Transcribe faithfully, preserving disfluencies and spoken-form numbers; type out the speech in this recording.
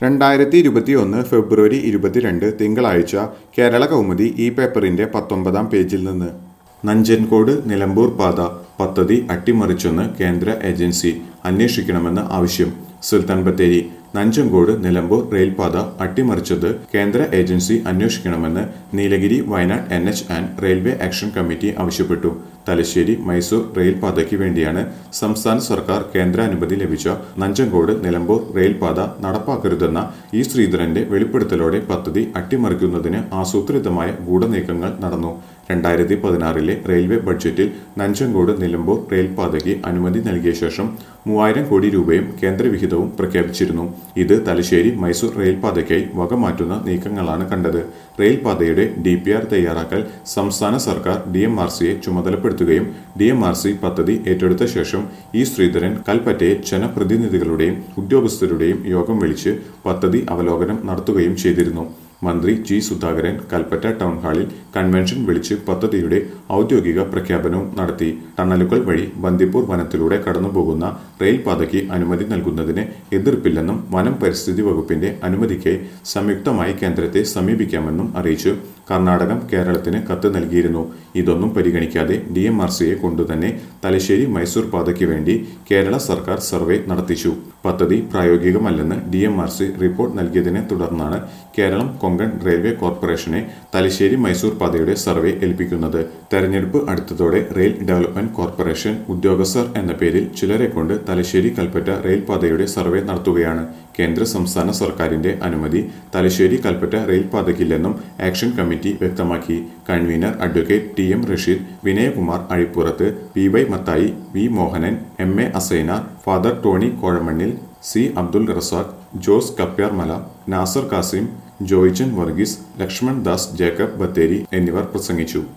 രണ്ടായിരത്തി ഇരുപത്തി ഒന്ന് ഫെബ്രുവരി ഇരുപത്തിരണ്ട് തിങ്കളാഴ്ച കേരള കൗമുദി ഈ പേപ്പറിന്റെ പത്തൊമ്പതാം പേജിൽ നിന്ന് നഞ്ചൻകോട് നിലമ്പൂർ പാത പദ്ധതി അട്ടിമറിച്ചെന്ന് കേന്ദ്ര ഏജൻസി അന്വേഷിക്കണമെന്ന് ആവശ്യം. സുൽത്താൻ ബത്തേരി നഞ്ചൻകോട് നിലമ്പൂർ റെയിൽപാത അട്ടിമറിച്ചത് കേന്ദ്ര ഏജൻസി അന്വേഷിക്കണമെന്ന് Nilgiri Wayanad N H and railway action committee ആവശ്യപ്പെട്ടു. തലശ്ശേരി മൈസൂർ റെയിൽപാതയ്ക്ക് വേണ്ടിയാണ് സംസ്ഥാന സർക്കാർ കേന്ദ്രാനുമതി ലഭിച്ച നഞ്ചൻകോട് നിലമ്പൂർ റെയിൽപാത നടപ്പാക്കരുതെന്ന ഇ ശ്രീധരന്റെ വെളിപ്പെടുത്തലോടെ പദ്ധതി അട്ടിമറിക്കുന്നതിന് ആസൂത്രിതമായ ഗൂഢനീക്കങ്ങൾ നടന്നു. രണ്ടായിരത്തി പതിനാറിലെ റെയിൽവേ ബഡ്ജറ്റിൽ നഞ്ചൻകോട് നിലമ്പൂർ റെയിൽപാതയ്ക്ക് അനുമതി നൽകിയ ശേഷം മൂവായിരം കോടി രൂപയും കേന്ദ്രവിഹിതവും പ്രഖ്യാപിച്ചിരുന്നു. ഇത് തലശ്ശേരി മൈസൂർ റെയിൽപാതയ്ക്കായി വകമാറ്റുന്ന നീക്കങ്ങളാണ് കണ്ടത്. റെയിൽപാതയുടെ ഡി പി ആർ തയ്യാറാക്കൽ സംസ്ഥാന സർക്കാർ ഡി എം ആർ സിയെ ചുമതലപ്പെടുത്തുകയും ഡി എം ആർ സി പദ്ധതി ഏറ്റെടുത്ത ശേഷം ഇ ശ്രീധരൻ കൽപ്പറ്റയെ ജനപ്രതിനിധികളുടെയും ഉദ്യോഗസ്ഥരുടെയും യോഗം വിളിച്ച് പദ്ധതി അവലോകനം നടത്തുകയും ചെയ്തിരുന്നു. മന്ത്രി ജി സുധാകരൻ കൽപ്പറ്റ ടൗൺ ഹാളിൽ കൺവെൻഷൻ വിളിച്ച് പദ്ധതിയുടെ ഔദ്യോഗിക പ്രഖ്യാപനവും നടത്തി. ടണലുകൾ വഴി ബന്ദിപ്പൂർ വനത്തിലൂടെ കടന്നുപോകുന്ന റെയിൽപാതയ്ക്ക് അനുമതി നൽകുന്നതിന് എതിർപ്പില്ലെന്നും വനം പരിസ്ഥിതി വകുപ്പിന്റെ അനുമതിക്കായി സംയുക്തമായി കേന്ദ്രത്തെ സമീപിക്കാമെന്നും അറിയിച്ചു. കർണാടകം കേരളത്തിന് കത്ത് നൽകിയിരുന്നു. ഇതൊന്നും പരിഗണിക്കാതെ ഡി എം ആർ സിയെ കൊണ്ടുതന്നെ തലശ്ശേരി മൈസൂർ പാതയ്ക്ക് വേണ്ടി കേരള സർക്കാർ സർവേ നടത്തിച്ചു. പദ്ധതി പ്രായോഗികമല്ലെന്ന് D M R C report നൽകിയതിനെ തുടർന്നാണ് കേരളം കൊങ്കൺ റെയിൽവേ കോർപ്പറേഷനെ തലശ്ശേരി മൈസൂർ പാതയുടെ സർവേ ഏൽപ്പിക്കുന്നത്. തെരഞ്ഞെടുപ്പ് അടുത്തതോടെ റെയിൽ ഡെവലപ്മെന്റ് കോർപ്പറേഷൻ ഉദ്യോഗസ്ഥർ എന്ന പേരിൽ ചിലരെ കൊണ്ട് തലശ്ശേരി കൽപ്പറ്റ റെയിൽപാതയുടെ സർവേ നടത്തുകയാണ്. കേന്ദ്ര സംസ്ഥാന സർക്കാരിന്റെ അനുമതി തലശ്ശേരി കൽപ്പറ്റ റെയിൽപാതയ്ക്കില്ലെന്നും ആക്ഷൻ കമ്മിറ്റി വ്യക്തമാക്കി. Convener advocate T M Rasheed, Vinayakumar Azhippurath, P Y Mathai, V Mohanan, M A Assainar, father Tony Kozhamannil, C Abdul Razak, Jose Kapyarmala, Nasar Kasim, Joichan Varghese, Lakshman Das Jacob Bathery എന്നിവർ പ്രസംഗിച്ചു.